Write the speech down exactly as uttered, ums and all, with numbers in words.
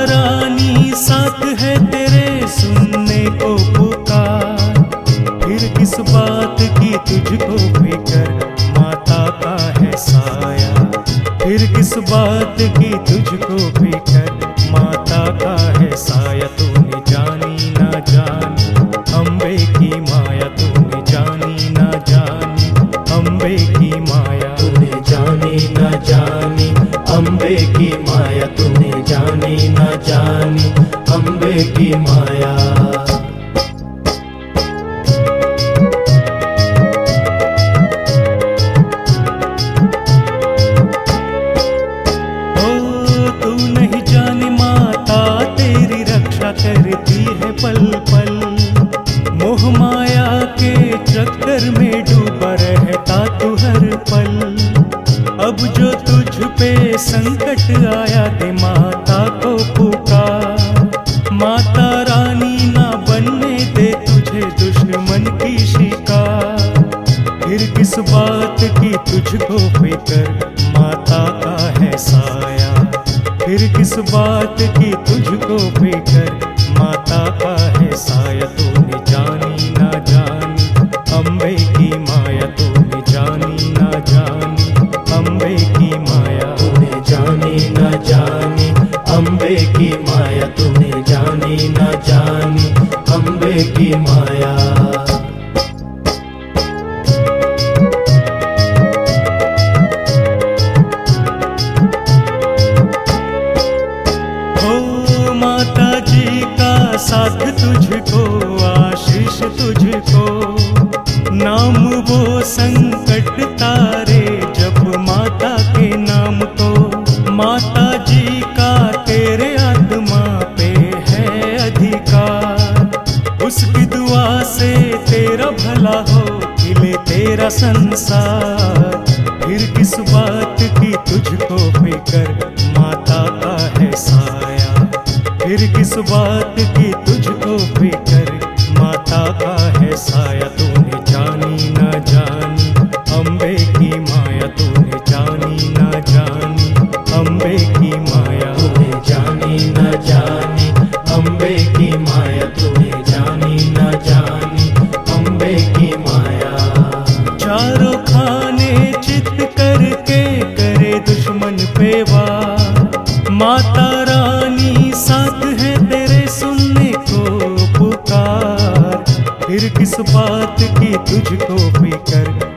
रानी साथ है तेरे सुनने को पुकार, फिर किस बात की तुझको फिकर, माता का है साया। फिर किस बात की तुझको फिकर, माता का है साया। तूने जानी ना जानी अम्बे की माया, तूने जानी ना जानी अम्बे की माया। तूने जानी ना जानी अम्बे की माया, तूने जानी ना जानी अम्बे की माया। करती है पल पल, मोह माया के चक्कर में डूबा रहता तू हर पल। अब जो तुझ पे संकट आया दे माता को पुकार, माता रानी ना बनने दे तुझे दुश्मन की शिकार। फिर किस बात की तुझको फिकर, माता का है साया। फिर किस बात की तुझको फिकर, माता का है साया। तूने जानी ना जानी अम्बे की माया, तूने जानी ना जानी अम्बे की माया। तूने जानी ना जानी अम्बे की माया, तूने जानी ना जानी अम्बे की माया। साथ तुझको आशीष तुझको, नाम वो संकट तारे जब माता के नाम को। माता जी का तेरे आत्मा पे है अधिकार, उसकी दुआ से तेरा भला हो खिले तेरा संसार। फिर किस बात की तुझको फिकर, माता का है साया। फिर किस बात की तुझको फिकर, माता का है साया। तूने जानी ना जानी अम्बे की माया, तूने जानी ना जानी अम्बे की माया। तूने जानी ना जानी अम्बे की माया, तूने जानी ना जानी अम्बे की माया। चारों खाने चित करके करे दुश्मन पे वार, माता रानी साथ है तेरे सुनने को पुकार। फिर किस बात की तुझको फिकर,